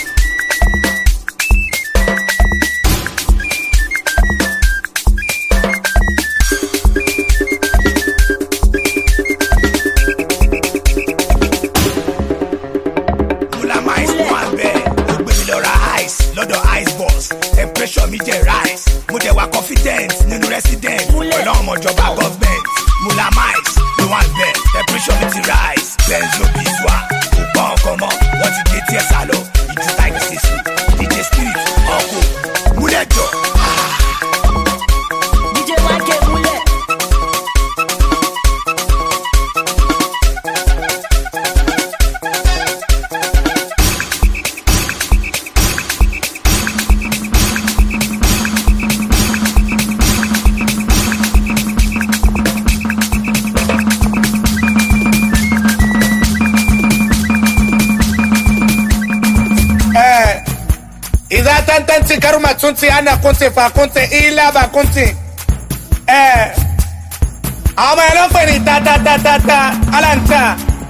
Temperature mi jẹ́ rise, mo dẹ̀ wà confident nínú resident. Pẹ̀lú ọmọ ìjọba government, Mula Mice ló wà ń bẹ̀. Temperature mi ti rise, Benzo Bizwa, kò gbọ́ ọkọ mọ́, wọ́n ti dé tiẹ̀ sálọ. Ìjú Tiger Sisu, DJ Spirit, ọkọ̀, múlẹ̀ jọ. DJ YK múlẹ̀. Iza tantanti karuma tunti ana kunti fa kunti ila ba kunti. Àwọn ẹlọ́pẹ̀ ní ta alanta.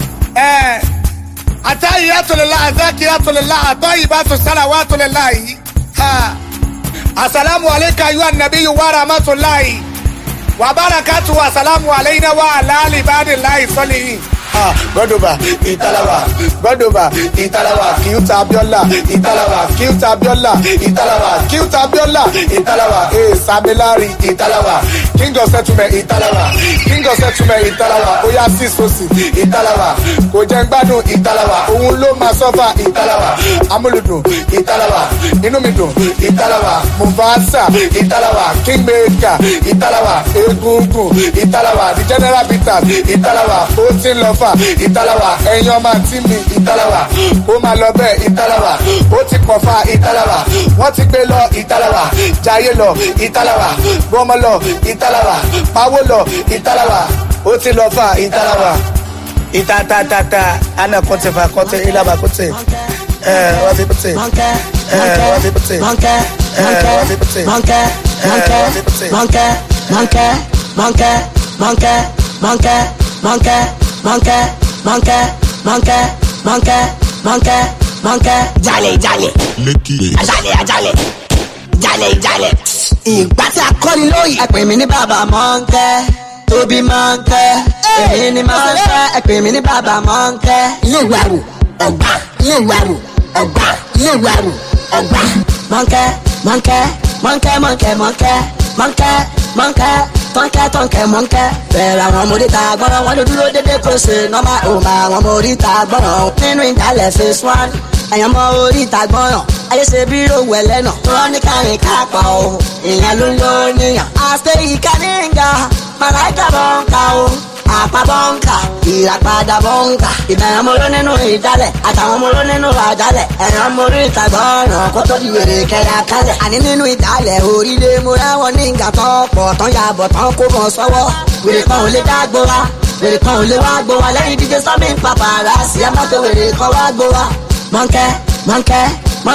Atahiyatulillah, azakiyatulillah, atayyibatu salawatulillahi. Assalamu alayka ayyuhan nabiyyu wa rahmatullahi wa barakatuhu. Assalamu alayna wa ala ibadillahi salihin. Godoba, Italawa, Godoba, Italawa, Kiuta Abiola, Italawa, Kiuta Abiola, Italawa, Kiuta Abiola, Italawa, Sabelari, Italawa, King of Settlement, Italawa, King of Settlement, Italawa, Oya Sisosi, Italawa, Kojengbadu, Italawa, Oulo Masofa, Italawa, Amuludu, Italawa, Inumidu, Italawa, Mufasa, Italawa, Kingmaker, Italawa, Egungun, Italawa, the General Bitters, Italawa, Otin Lofa, Italawa, ẹ̀yin ọmọ tí mi Italawa, ó máa lọ bẹ́ẹ̀ Italawa, ó ti pọ̀ fa Italawa, wọ́n ti gbé lọ Italawa, jayé lọ Italawa, gbọ́mọ lọ Italawa, pawó lọ Italawa, ó ti lọ fa Italawa. Itatata, ana kote fa kote ilaba kote. Wọ́n ti pèsè. Wọ́n ti pèsè. Wọ́n ti pèsè. Jale. Ìgbà tí a kọ́ ni lóyè. Ẹ pè mí ní bàbá Mọ́ńkẹ́. Tóbi Mọ́ńkẹ́. Èmi ni Mọ́ńkẹ́. Ẹ pè mí ní bàbá Mọ́ńkẹ́. Ilé ìwàrù ọ̀gbà. Ilé ìwàrù ọ̀gbà. Ilé ìwàrù ọ̀gbà. Mọ́ńkẹ́. Tọ́nkẹ́ mọ́ńkẹ́. Bẹ̀rẹ̀ àwọn ọmọdé ta gbọ́ràn wọn ló dúró dédé kó ṣe nọ́mà òmà àwọn ọmọ orí ta gbọ́ràn nínú ìdálẹ̀ phase 1. Ẹ̀yàn mọ orí ta gbọ́ràn ayé ṣe bí rògbò ẹlẹ́nà wọ́n ní káyìn kápá o ìyẹn ló ń lò níyàn. àṣẹ ìka nígbà màláìka bọ́ǹkà o àpá bọ́ǹkà ìràpadà bọ́ǹkà ìbẹ̀rẹ̀ mo ló nínú ìdálẹ̀ àtàwọn mo ló nínú àjálẹ̀ ẹ̀yàn mo rí ìta gbọ́ràn kó tó di wèrè kẹyà kálẹ̀. àní nínú ìdálẹ̀ orílẹ̀ mo ráwọn ní ìgbà tán pọ̀ tán yàbọ̀ tán kó bọ̀ sọ́wọ́ wèrè kan ò lè dá gbó wa wèrè kan ò lè wá gbó wa lẹ́yìn díje sọ́mí pàpàrà sí ẹ̀ mọ́tò wèrè kan wá gbó wa. Monkey.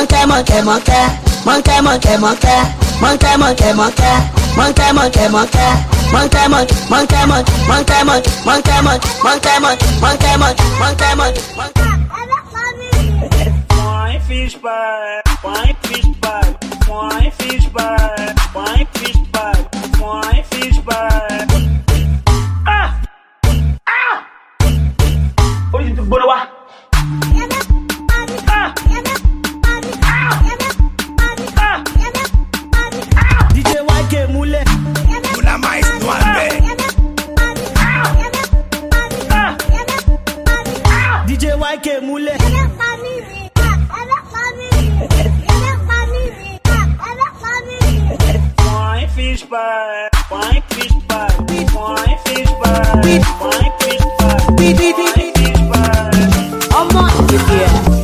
Wine fish bar, wine fish bar, wine fish bar, wine fish bar, wine fish bar. Orí ti gbọ́dọ̀ wá. DJ YK múlẹ̀. Mula Mice ló wà bẹ́ẹ̀. DJ YK múlẹ̀. Wine pie, wine fish pie, wine fish pie, wine fish pie, wine fish pie. I'm on the beer.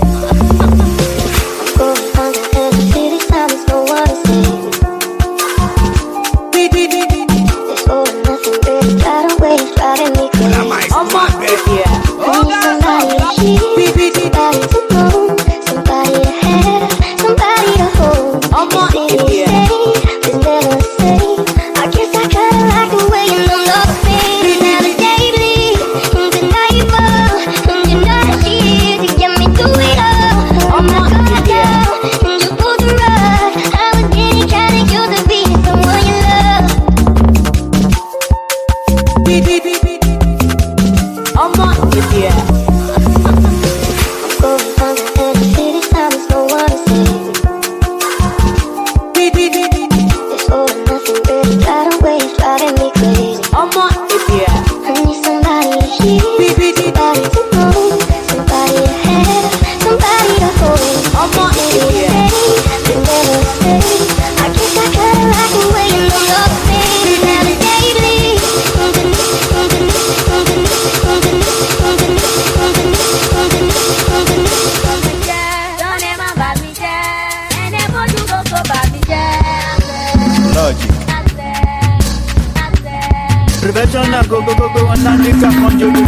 Professional, go, and then they come on you.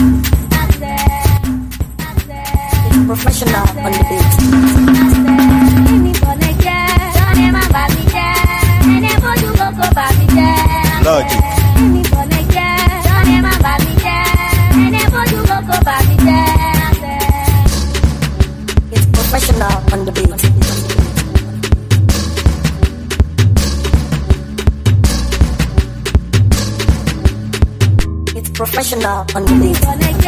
Professional on the beat. Logic. It's professional on the beat. Professional on the beat.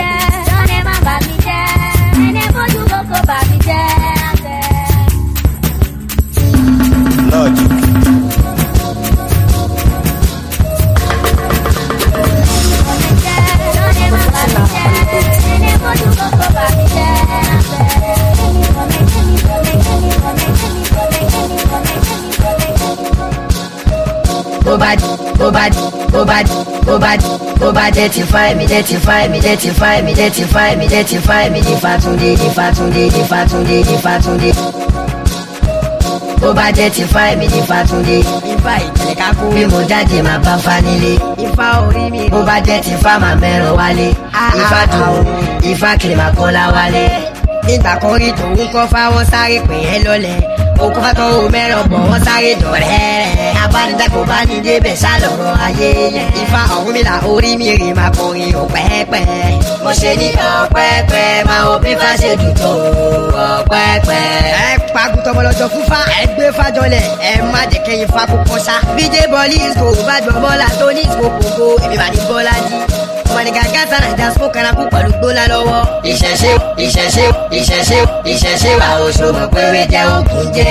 Logic. Go bad, identify me, identify me, identify me, identify me, identify me, Difatunde. Go bad, identify me, Difatunde. Ifá ìtẹ̀lẹ́ká kú bí mo jáde máa bá fa nílé. Ifá orí mi go bad, identify máa mẹ́ràn wálé. Ifá tó Ifá kiri máa kọ́lá wálé. Nígbà kan rí tòun kọ́ fáwọn sáré pè é lọ́lẹ̀. Okun fatọ́ o mẹ́ràn bọ̀ wọ́n sáré dọ̀rẹ́. Abánidá kò bá ní débẹ̀ sálọ̀rọ̀ ayé yẹn. Ifá Ọ̀rúnmìlà orí mi rè máa kọrin ọ̀pẹ́pẹ́. Mo ṣe ní ọ̀pẹ́pẹ́ máa wo bí Ifá ṣe dùn tó ọ̀pẹ́pẹ́. Ẹ pagùtọ̀ ọmọlọ́jọ́ fúnfà ẹ gbé fájọlẹ̀ ẹ má jẹ́ kẹ́yìn fa kó kọ́ṣá. Bíjé bọ́ọ̀lì ìsìkò bá gbọ́ bọ́lá tó ní ìsìkò kòkó èmi bá ní bọ́lá jí. Mọ̀nìkà gàtà nàìjà smoke karakú pẹ̀lú gbólá lọ́wọ́. Ìṣẹ̀ṣe wa oṣù mọ̀ pé wé jẹ́ òkun jẹ́.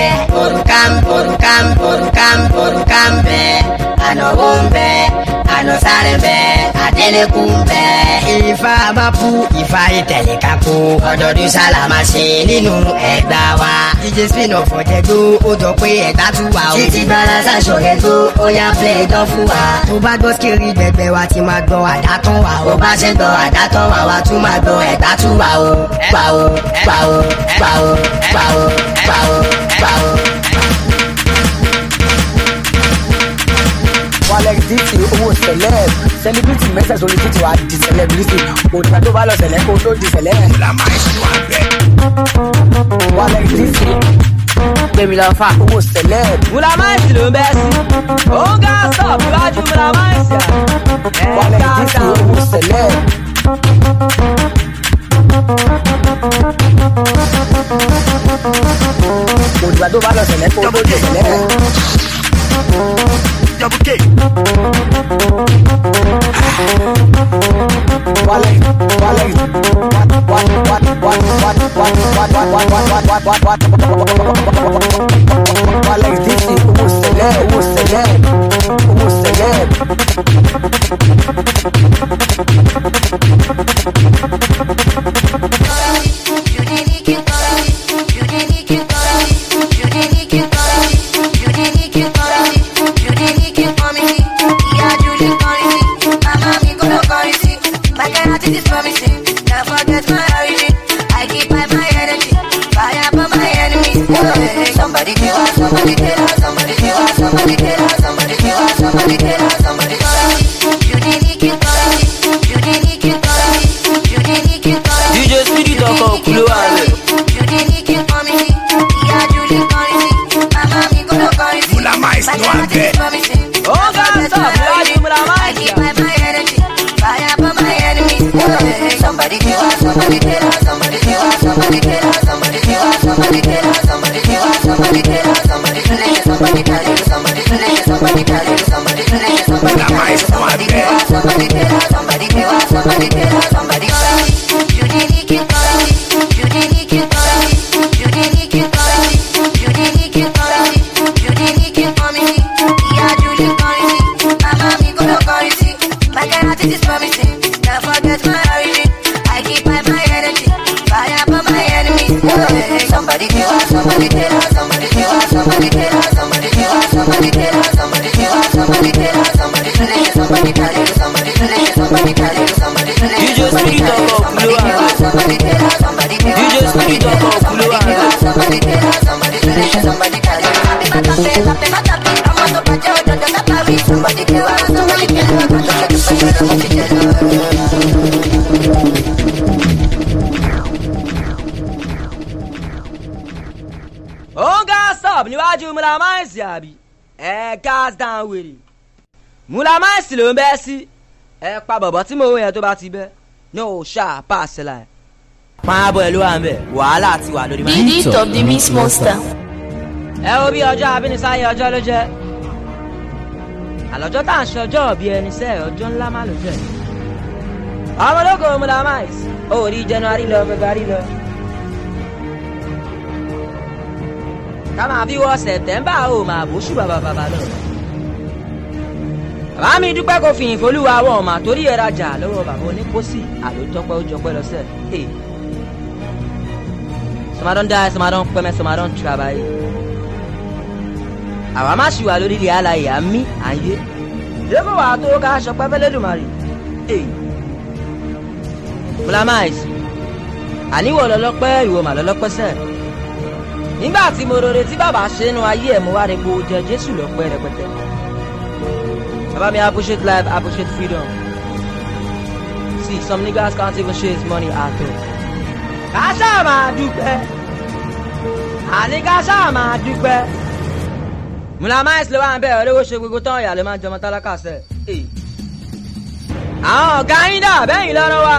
Orúkà ń bẹ, ànáwó ń bẹ, ànásáré ń bẹ, àdélẹ́kùn ń bẹ. Ifá Amápú, Ifá ìtẹ̀lẹ́ká kú. Ọdọọdún sálámà ṣe nínú Ẹ̀gbá wa. DJ Spin-off ọ̀jẹ̀gbó, ó jọ pé Ẹ̀gbá tún wà o. Títí bára ṣàṣọ̀rẹ́ tó, ó yá play ẹjọ́ fún wa. Tó bá gbọ́ skiri gbẹgbẹ wa ti máa gbọ́ àdátán wa o. Bá ṣe gbọ́ àdátán wa tún máa gbọ́ Ẹ̀gbá tún wà o. Gbà o. Walex DT owó celeb celebrity message orí títí wa di celebrity òtún tó bá lọ sẹlẹ kó tó di celeb. Walex DT gbèmí lọ fà owó celeb. Mùlàmáìsì ló ń bẹ́ sí. Ó ń gá stop iwájú Mùlàmáìsì. Walex DT owó celeb. Òtún tó bá lọ sẹlẹ kó tó di celeb. Double K. Walex DT owó celeb. You tell her, somebody call me. You didn't keep calling me. You didn't keep calling me. You didn't keep calling me. DJ Spirit ọkọ̀ òkúló wà lẹ̀. You didn't keep calling me. Ìyá Julie calling me. Mama mi kò lọ calling me. Mula Mais ló wà bẹ́ẹ̀. Ó ga sọ níwájú Mula Mais. I keep my energy. Fire for my enemies. Somebody tell her, somebody tell her, somebody tell her, somebody tell her, somebody tell her, somebody tell her, somebody tell her, somebody tell her, somebody tell her, somebody tell her, somebody tell her, somebody tell her, somebody tell her, Mula Mais ló wà bẹ́ẹ̀. somebody tell her, somebody tell her, somebody tell her, somebody call me. You didn't keep calling me. You didn't keep calling me. You didn't keep calling me. You didn't keep calling me. You didn't keep calling me. Yeah, Julie calling me. Mama mi go to calling me. My God is promising. Don't forget my origin. I keep my energy. Fire for my enemies. Somebody tell her, somebody tell her, somebody tell her, somebody tell her, somebody tell her, somebody tell her, somebody tell her, somebody tell her, somebody tell her, somebody tell her, somebody tell her, somebody tell her, somebody tell her. DJ Spirit ọkọ̀ òkúló wà lẹ̀. Somebody tell her, somebody tell her. DJ Spirit ọkọ̀ òkúló wà lẹ̀. Somebody tell her, somebody tell her, somebody tell her. Happy birthday, happy birthday. I'm on the party, oh, don't just party. Somebody tell her, somebody tell her, somebody tell her. Ó ga stop níwájú Mula Mais àbí. Ẹ gas down wèrè. Mula Mais ló ń bẹ́ sí. Ẹ pa bọ̀bọ̀ tí mo wò yẹn tó bá ti bẹ́. No ṣá pass line. Pààbọ̀ ẹ̀ ló wà ń bẹ̀. Wàhálà ti wà lórí máa. The hit of the Miss Monster. Ẹ wo bí ọjọ́ abínisáyé ọjọ́ ló jẹ́. Àlọ́jọ́ tá à ń ṣe ọjọ́ òbí ẹni sẹ́ ọjọ́ ńlá má ló jẹ́. Ọmọ ológo Mula Mais. Ó rí January lọ February lọ. Ká máa bí wọ September ó máa bóṣù bàbá lọ. Bàbá mi dúpẹ́ kó fìyìn folúwa wọ̀ mà torí ẹ̀ rajà lọ́wọ́ bàbá onípòsí àlójọpẹ́ ó jọpẹ́ lọ́sẹ̀. Some don die, some don pẹ́ mẹ́, some don travail. Àwa má ṣì wà lórí ilé alàyè àmì àyè. Débò wà tó ká aṣọ pẹ́fẹ́ lẹ́dùnmarè. Mula Mais, àníwọ̀ lọ́lọ́pẹ́ ìwọ mà lọ́lọ́pẹ́ sẹ́ẹ̀. Nígbà tí mo rore tí bàbá ṣe nínú ayé ẹ̀ mo wá rí kó jẹ Jésù lọ́pẹ́ rẹpẹtẹ. Bàbá mi appreciate life, appreciate freedom. See, some niggas can't even share his money at all. Kásá máa dúpẹ́. Àní kásá máa dúpẹ́. Mula Mais ló wà ń bẹ̀ olówó ṣe gbogbo tán ìyá ló máa ń jọmọ tálákà sẹ̀. Àwọn ọ̀gá yín dà bẹ́yìn lọ́rọ́ wa.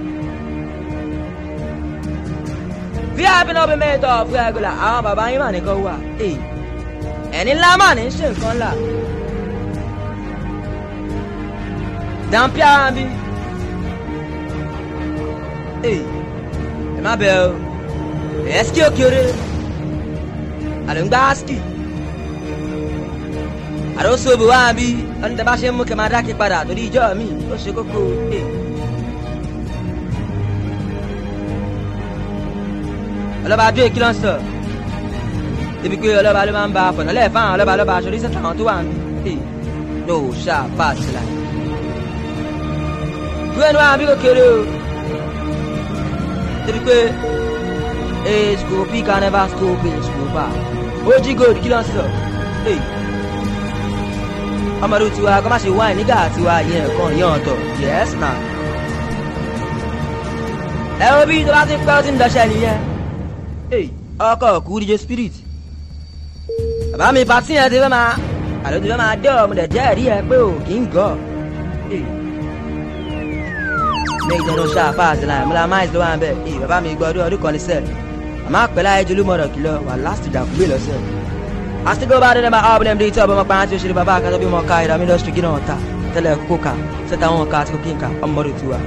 VIP náà bí mẹ́tọ̀ ọ̀fẹ́ ẹgbẹ̀lá àwọn bàbá yín mà nìkan wà. Ẹni ńlá mà ní ṣe nǹkan ńlá. Dàmpíà wà bí. Ẹ má bẹ̀ o. Ẹ̀ẹ́sì òkèrè. Àlùngbà áṣkì. Àròsọ bò wá bí. Ọ̀nà tẹ bá ṣe ń mú kẹ́ máa dákì padà torí ìjọ mi ó ṣe kókó. Ọlọ́ba dúró kí ló ń sọ débi pé ọlọ́ba ló máa ń ba fọ̀nà lẹ́ẹ̀fà àwọn ọlọ́ba aṣọ orí sẹ́tà àwọn tó wà ń bí no ṣá pass line. Dúró ẹnu àwọn bí kò kéré o débi pé school p can never school p school bar OG gold kí ló ń sọ ọmọdé tiwa kọ́ má ṣe wáìn nígbà tiwa yẹn ẹ̀kan yẹn ọ̀tọ̀ yes na. Ẹ wo bí tó bá ti pẹ́ ó ti ń dọ́ṣẹ́ nìyẹn. Ọkọ̀ kú DJ Spirit. Bàbá mi pàtí yẹn ti fẹ́ máa àlọ́ ti fẹ́ máa dẹ́ ọmọdé jẹ́ ẹ̀rí ẹ pé ò kì í gọ̀. Méjì ló ṣáà pass line Mula Mais ló wà ń bẹ̀. Bàbá mi gbọ́ ọdún kan ní sẹ́ẹ̀. Àmọ́ àpẹẹrẹ ayé jolúmọ̀rọ̀ kìlọ̀ wà láti dàkúgbé lọ́sẹ̀. I still go by the number of them detail but my parents usually baba cause be more kind I'm industry gina ota tell her coca set down cat cooking ka amoro tuwa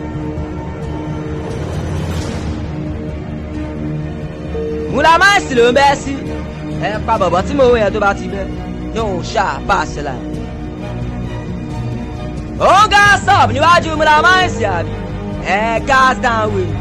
Mula Mais ló ń bẹ́ sí ẹ pa bọ̀bọ̀ tí mo wò yẹn tó bá ti bẹ́ yóò ṣá pass line ó gas up níwájú Mula Mais àbí ẹ gas down way.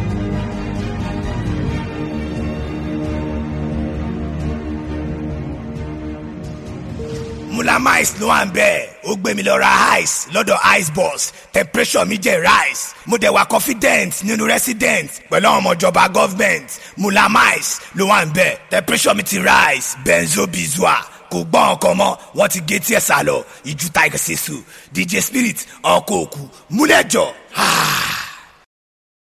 Mula Mais ló wà ń bẹ́ẹ̀ ó gbé mi lọ ra ice lọ́dọ̀ ice boss temperature mi jẹ́ rise mo dẹ̀ wà confident nínú resident pẹ̀lú àwọn ọmọ ìjọba government Mula Mais ló wà ń bẹ́ẹ̀ temperature mi ti rise benzo bizua kò gbọ́ ọkàn mọ́ wọ́n ti gé tiẹ̀ sálọ ìjú Tiger Sesu DJ Spirit ọkọ̀ òkú múlẹ̀jọ.